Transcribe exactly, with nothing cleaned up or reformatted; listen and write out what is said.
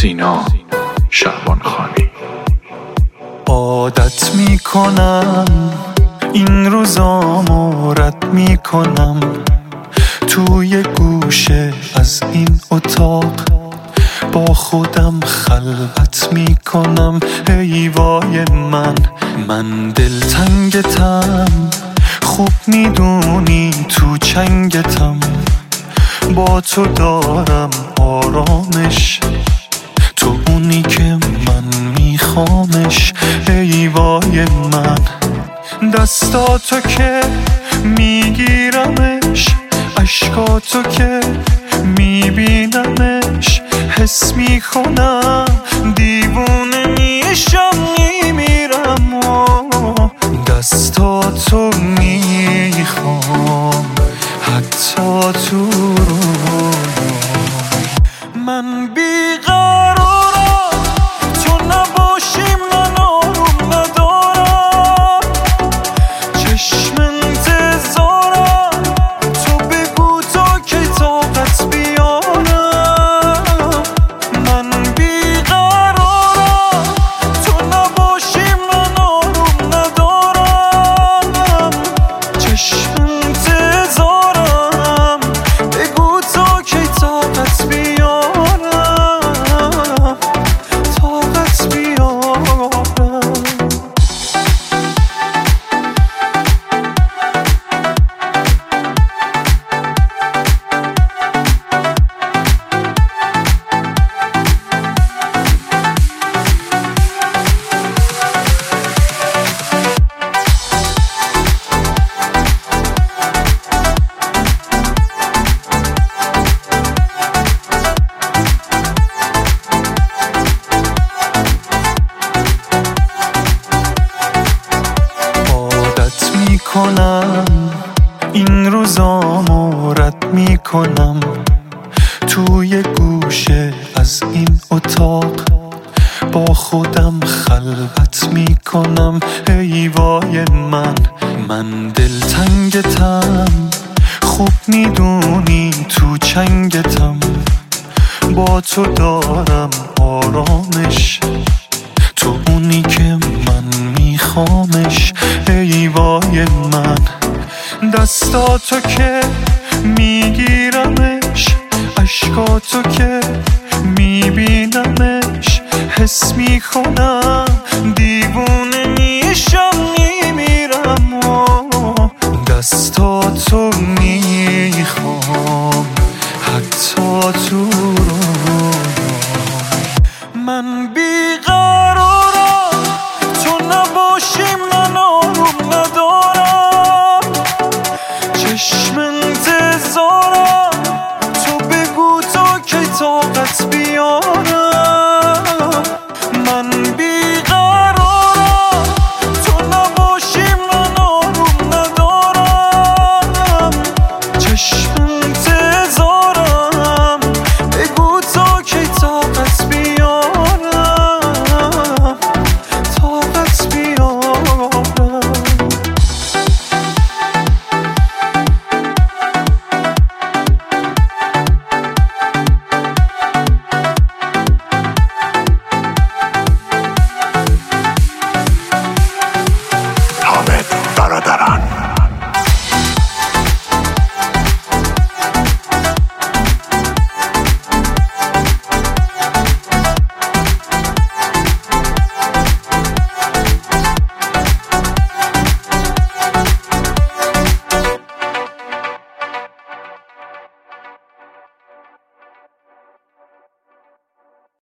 سینا شعبانخانی. عادت میکنم این روزامو رد میکنم، توی گوشه از این اتاق با خودم خلوت میکنم. ای وای من من دلتنگتم، خوب میدونی تو چنگتم، با تو دارم آرامش، تو اونی که من میخوامش. ای وای من دستاتو که میگیرمش، عشقاتو که میبینمش، حس میکنم دیوونه میشم میمیرم و دستاتو میخوام حتی تو رویام. من بیقرارم تو نباشی من آروم ندارم، چشم انتظارم تو بگو تا که طاقت بیارم. من بیقرارم تو نباشی من آروم ندارم، چشم انتظارم بگو تا که طاقت بیارم، طاقت بیارم. کنم این روزامو رد میکنم، توی گوشه از این اتاق با خودم خلوت میکنم. ای وای من من دلتنگتم، خوب میدونی تو چنگتم، با تو دارم آرامش، تو اونی که من میخوامش. ای وای من دستاتو که میگیرمش، عشقاتو که میبینمش، حس میکنم دیوونه میشم میمیرم و دستاتو میخوام حتی تو رویام. من بیقرارم تو نباشی من آروم ندارم، چشم انتظارم تو بگو تا که طاقت بیارم.